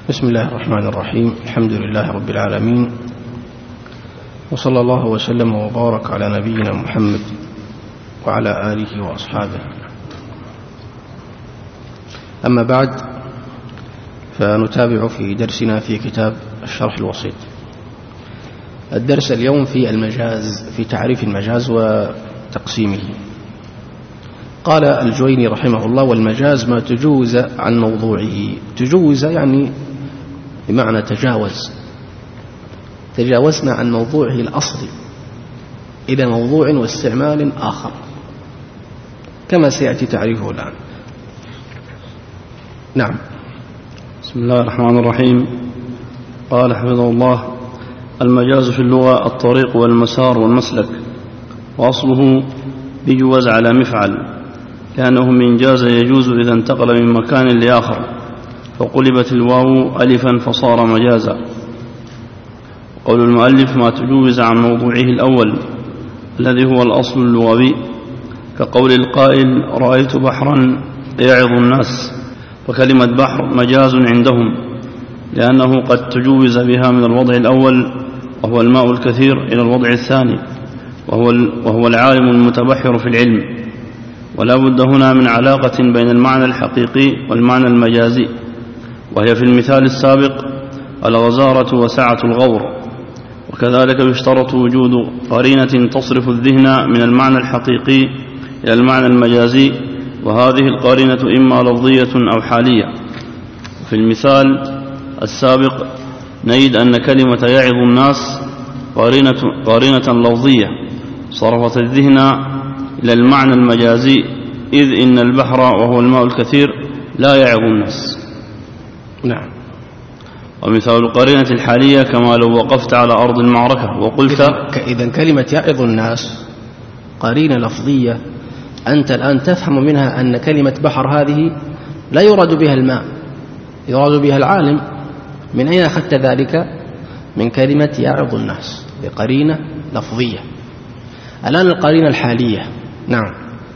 بسم الله الرحمن الرحيم. الحمد لله رب العالمين، وصلى الله وسلم وبارك على نبينا محمد وعلى آله وأصحابه. أما بعد، فنتابع في درسنا في كتاب الشرح الوسيط. الدرس اليوم في المجاز، في تعريف المجاز وتقسيمه. قال الجويني رحمه الله: والمجاز ما تجوز عن موضوعه. تجوز يعني بمعنى تجاوزنا عن موضوعه الأصلي إلى موضوع واستعمال آخر، كما سيأتي تعريفه الآن. نعم. بسم الله الرحمن الرحيم. قال حفظه الله: المجاز في اللغة الطريق والمسار والمسلك، وأصله بجوز على مفعل، لأنه من جاز يجوز إذا انتقل من مكان لآخر، فقلبت الواو ألفا فصار مجازا. قول المؤلف: ما تجوز عن موضوعه الأول الذي هو الأصل اللغوي، كقول القائل: رأيت بحرا يعظ الناس، وكلمة بحر مجاز عندهم، لأنه قد تجوز بها من الوضع الأول وهو الماء الكثير إلى الوضع الثاني وهو العالم المتبحر في العلم. ولا بد هنا من علاقة بين المعنى الحقيقي والمعنى المجازي، وهي في المثال السابق الغزارة وسعة الغور. وكذلك يشترط وجود قرينة تصرف الذهن من المعنى الحقيقي إلى المعنى المجازي، وهذه القرينة إما لفظية أو حالية. في المثال السابق نجد أن كلمة يعظ الناس قرينة لفظية صرفت الذهن إلى المعنى المجازي، إذ إن البحر وهو الماء الكثير لا يعظ الناس. نعم. ومثال القرينة الحالية كما لو وقفت على أرض المعركة وقلت. إذن كلمة يعظ الناس قرينة لفظية، أنت الآن تفهم منها أن كلمة بحر هذه لا يراد بها الماء، يراد بها العالم. من أين أخذت ذلك؟ من كلمة يعظ الناس، بقرينة لفظية. الآن القرينة الحالية. نعم.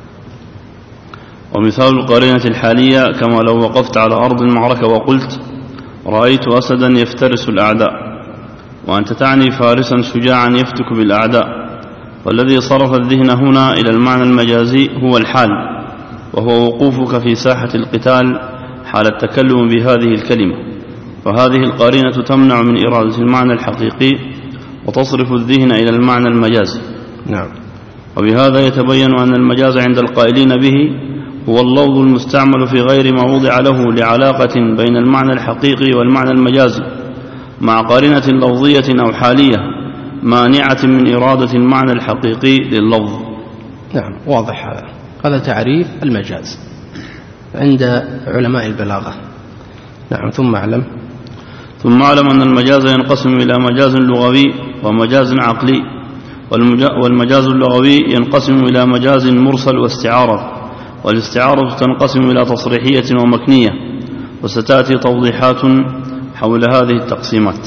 ومثال القرينة الحالية كما لو وقفت على أرض المعركة وقلت: رأيت أسدا يفترس الأعداء، وأنت تعني فارسا شجاعا يفتك بالأعداء. والذي صرف الذهن هنا إلى المعنى المجازي هو الحال، وهو وقوفك في ساحة القتال حال التكلم بهذه الكلمة، فهذه القرينة تمنع من إرادة المعنى الحقيقي وتصرف الذهن إلى المعنى المجازي. نعم. وبهذا يتبين أن المجاز عند القائلين به هو اللفظ المستعمل في غير ما وضع له لعلاقة بين المعنى الحقيقي والمعنى المجازي، مع قرينة لفظية أو حالية مانعة من إرادة المعنى الحقيقي لللفظ. نعم، واضح. هذا تعريف المجاز عند علماء البلاغة. نعم. ثم أعلم أن المجاز ينقسم إلى مجاز لغوي ومجاز عقلي. والمجاز اللغوي ينقسم إلى مجاز مرسل واستعارة، والاستعارة تنقسم إلى تصريحية ومكنية، وستأتي توضيحات حول هذه التقسيمات.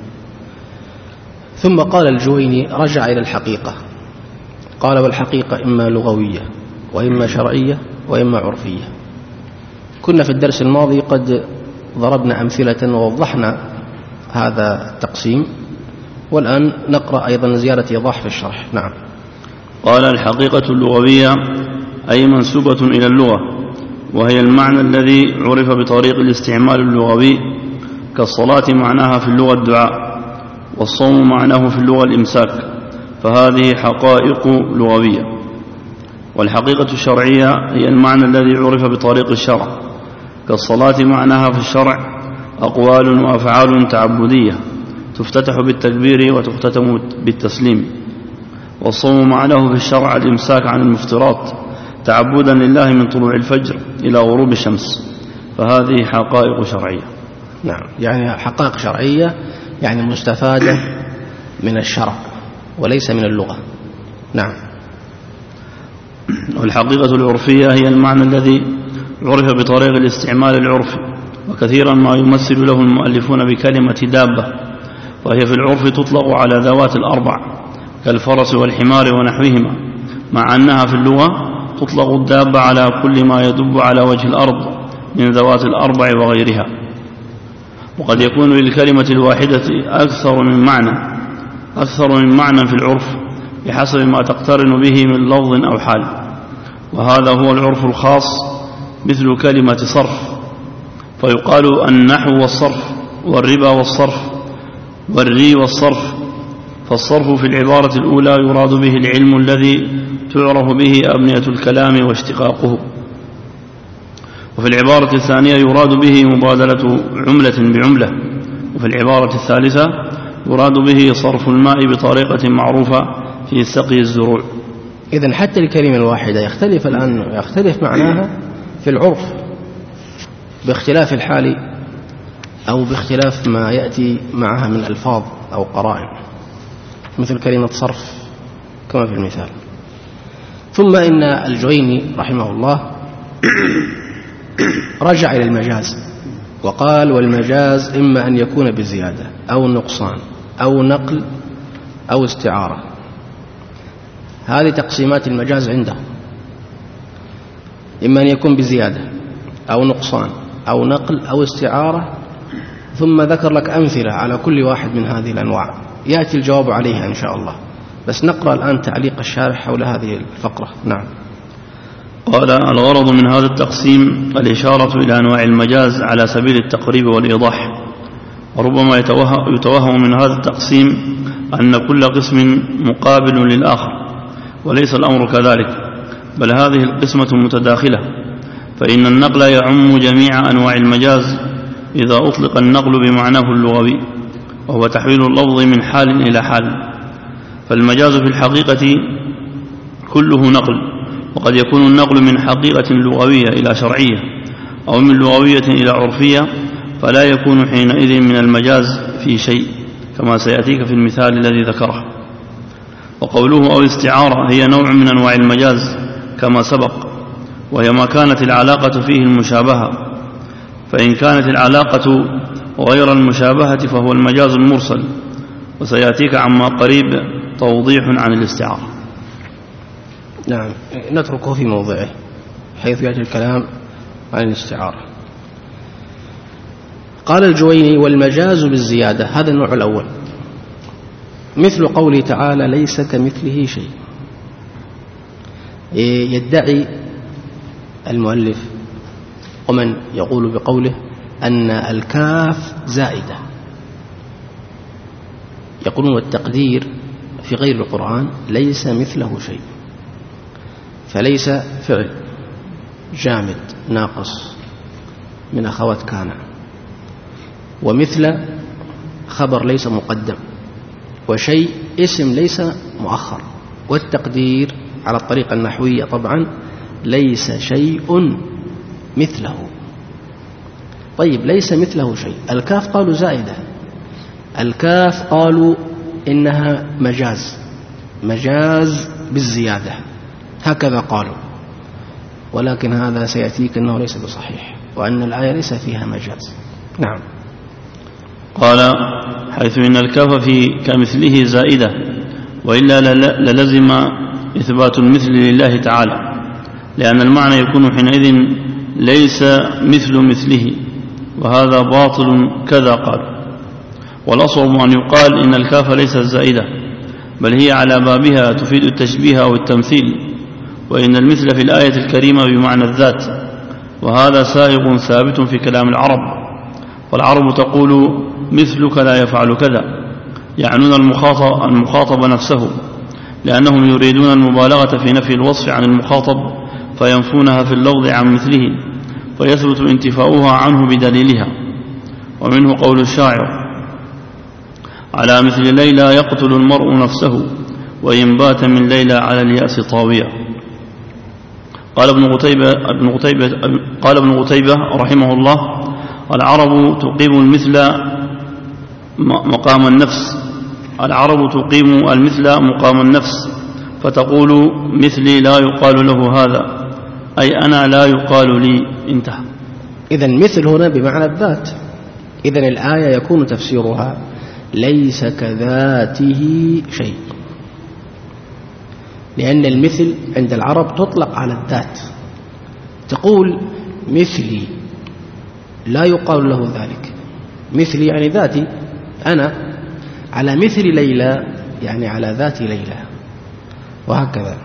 ثم قال الجويني: رجع إلى الحقيقة. قال: والحقيقة إما لغوية وإما شرعية وإما عرفية. كنا في الدرس الماضي قد ضربنا أمثلة ووضحنا هذا التقسيم، والآن نقرأ أيضا زيادة إيضاح في الشرح. نعم. قال: الحقيقة اللغوية أي منسوبة إلى اللغة، وهي المعنى الذي عرف بطريق الاستعمال اللغوي، كالصلاة معناها في اللغة الدعاء، والصوم معناه في اللغة الإمساك، فهذه حقائق لغوية. والحقيقة الشرعية هي المعنى الذي عرف بطريق الشرع، كالصلاة معناها في الشرع أقوال وأفعال تعبدية تفتتح بالتكبير وتختتم بالتسليم. والصوم معناه في الشرع الإمساك عن المفطرات تعبدا لله من طلوع الفجر إلى غروب الشمس، فهذه حقائق شرعية. نعم، يعني حقائق شرعية، يعني مستفادة من الشرع وليس من اللغة. نعم. والحقيقة العرفية هي المعنى الذي عرف بطريق الاستعمال العرفي، وكثيرا ما يمثل له المؤلفون بكلمة دابة، وهي في العرف تطلق على ذوات الأربع كالفرس والحمار ونحوهما، مع أنها في اللغة تطلق الدابة على كل ما يدب على وجه الأرض من ذوات الأربع وغيرها. وقد يكون للكلمة الواحدة أكثر من معنى في العرف بحسب ما تقترن به من لفظ أو حال، وهذا هو العرف الخاص مثل كلمة صرف، فيقال النحو والصرف والربا والصرف والري والصرف. فالصرف في العبارة الأولى يراد به العلم الذي تعرف به أبنية الكلام واشتقاقه، وفي العبارة الثانية يراد به مبادلة عملة بعملة، وفي العبارة الثالثة يراد به صرف الماء بطريقة معروفة في سقي الزروع. إذن حتى الكلمة الواحدة يختلف معناها في العرف باختلاف الحال أو باختلاف ما يأتي معها من ألفاظ أو قرائن، مثل كلمة صرف كما في المثال. ثم إن الجويني رحمه الله رجع إلى المجاز وقال: والمجاز إما أن يكون بزيادة أو نقصان أو نقل أو استعارة. هذه تقسيمات المجاز عنده، إما أن يكون بزيادة أو نقصان أو نقل أو استعارة، ثم ذكر لك أمثلة على كل واحد من هذه الأنواع يأتي الجواب عليها إن شاء الله. بس نقرأ الآن تعليق الشارح حول هذه الفقرة. نعم. قال: الغرض من هذا التقسيم الإشارة إلى أنواع المجاز على سبيل التقريب والإيضاح، وربما يتوهم من هذا التقسيم أن كل قسم مقابل للآخر، وليس الأمر كذلك، بل هذه القسمة متداخلة، فإن النقل يعم جميع أنواع المجاز إذا أطلق النقل بمعناه اللغوي، وهو تحويل اللفظ من حال إلى حال. فالمجاز في الحقيقة كله نقل، وقد يكون النقل من حقيقة لغوية إلى شرعية، أو من لغوية إلى عرفية، فلا يكون حينئذ من المجاز في شيء، كما سيأتيك في المثال الذي ذكره. وقوله أو استعارة هي نوع من أنواع المجاز كما سبق، وهي ما كانت العلاقة فيه المشابهة، فإن كانت العلاقة غير المشابهة فهو المجاز المرسل، وسيأتيك عما قريب توضيح عن الاستعارة. نعم، نتركه في موضعه حيث يأتي الكلام عن الاستعارة. قال الجويني: والمجاز بالزيادة، هذا النوع الأول، مثل قوله تعالى: ليس كمثله شيء. يدعي المؤلف ومن يقول بقوله أن الكاف زائدة، يقولون والتقدير في غير القرآن ليس مثله شيء، فليس فعل جامد ناقص من أخوات كان، ومثل خبر ليس مقدم، وشيء اسم ليس مؤخر، والتقدير على الطريقة النحوية طبعا ليس شيء مثله. طيب، ليس مثله شيء، الكاف قالوا زائدة، الكاف قالوا إنها مجاز بالزيادة، هكذا قالوا، ولكن هذا سيأتيك أنه ليس بصحيح، وأن الآية ليس فيها مجاز. نعم. قال: حيث إن الكاف في كمثله زائدة، وإلا للزم إثبات المثل لله تعالى، لأن المعنى يكون حينئذ ليس مثل مثله، وهذا باطل كذا قال. والأصوب أن يقال إن الكاف ليست زائدة، بل هي على بابها تفيد التشبيه أو التمثيل، وإن المثل في الآية الكريمة بمعنى الذات، وهذا سائغ ثابت في كلام العرب، والعرب تقول مثلك لا يفعل كذا، يعنون المخاطب نفسه، لأنهم يريدون المبالغة في نفي الوصف عن المخاطب فينفونها في اللفظ عن مثله، فيثبت انتفاؤها عنه بدليلها. ومنه قول الشاعر: على مثل ليلى يقتل المرء نفسه، وإن بات من ليلى على اليأس طاوية. قال ابن قتيبة رحمه الله: العرب تقيم المثل مقام النفس، العرب تقيم المثل مقام النفس، فتقول مثلي لا يقال له هذا، أي أنا لا يقال لي. انتهى. إذن مثل هنا بمعنى الذات، إذن الآية يكون تفسيرها ليس كذاته شيء، لأن المثل عند العرب تطلق على الذات، تقول مثلي لا يقال له ذلك، مثلي يعني ذاتي أنا، على مثل ليلى يعني على ذات ليلى، وهكذا.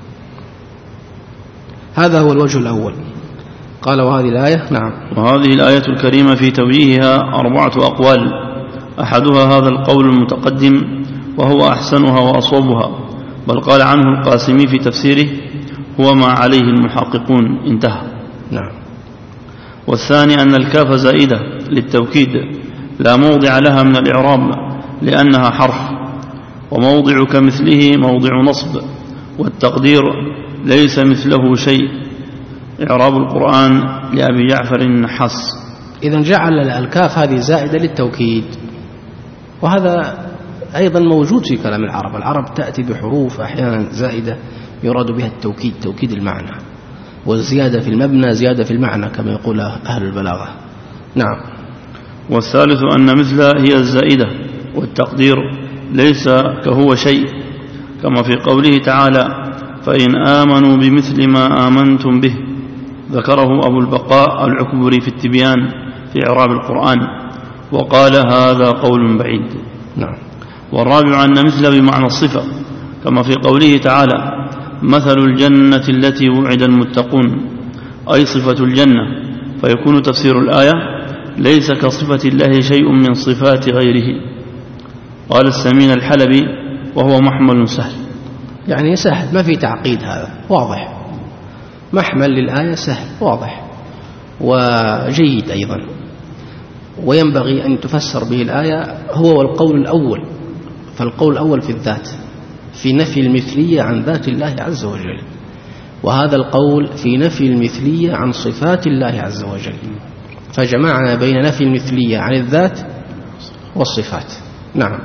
هذا هو الوجه الأول. قال وهذه الآية نعم. وهذه الآية الكريمة في توجيهها 4 أقوال، أحدها هذا القول المتقدم وهو أحسنها وأصوبها، بل قال عنه القاسمي في تفسيره هو ما عليه المحققون، انتهى. نعم. والثاني أن الكاف زائدة للتوكيد لا موضع لها من الإعراب لأنها حرف، وموضع كمثله موضع نصب، والتقدير ليس مثله شيء، إعراب القرآن لأبي جعفر النحاس. إذن جعل الكاف هذه زائدة للتوكيد، وهذا أيضا موجود في كلام العرب. العرب تأتي بحروف أحيانا زائدة يراد بها التوكيد، توكيد المعنى، والزيادة في المبنى زيادة في المعنى كما يقول أهل البلاغة. نعم. والثالث أن مثل هي الزائدة، والتقدير ليس كهو شيء، كما في قوله تعالى فإن آمنوا بمثل ما آمنتم به، ذكره أبو البقاء العكبري في التبيان في إعراب القرآن، وقال هذا قول بعيد. نعم. والرابع أن مثل بمعنى الصفة، كما في قوله تعالى مثل الجنة التي وعد المتقون، أي صفة الجنة، فيكون تفسير الآية ليس كصفة الله شيء من صفات غيره. قال السمين الحلبي وهو محمل سهل، يعني سهل، ما في تعقيد، هذا واضح، محمل للآية سهل واضح وجيد أيضا. وينبغي أن تفسر به الآية هو والقول الأول، فالقول الأول في الذات، في نفي المثلية عن ذات الله عز وجل، وهذا القول في نفي المثلية عن صفات الله عز وجل، فجمعنا بين نفي المثلية عن الذات والصفات. نعم.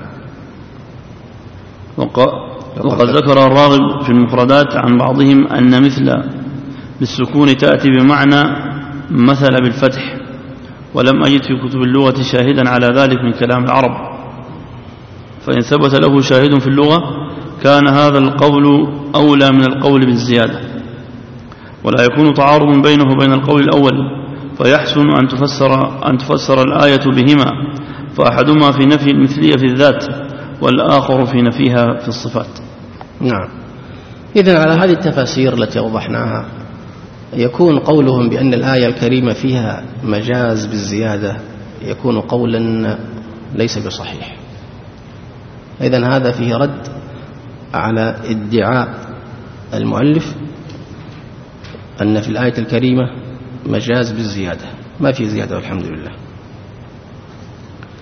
وقد ذكر الراغب في المفردات عن بعضهم أن مثل بالسكون تأتي بمعنى مثل بالفتح، ولم أجد في كتب اللغة شاهدا على ذلك من كلام العرب، فإن ثبت له شاهد في اللغة كان هذا القول أولى من القول بالزيادة، ولا يكون تعارض بينه وبين القول الأول، فيحسن أن تفسر الآية بهما، فأحدهما في نفي المثلية في الذات، والآخر في نفيها في الصفات. نعم. إذن على هذه التفاسير التي أوضحناها يكون قولهم بأن الآية الكريمة فيها مجاز بالزيادة يكون قولا ليس بصحيح. إذن هذا فيه رد على ادعاء المؤلف أن في الآية الكريمة مجاز بالزيادة، ما في زيادة والحمد لله.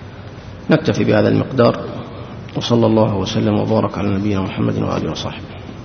نكتفي بهذا المقدار، وصلى الله وسلم وبارك على نبينا محمد وآله وصحبه.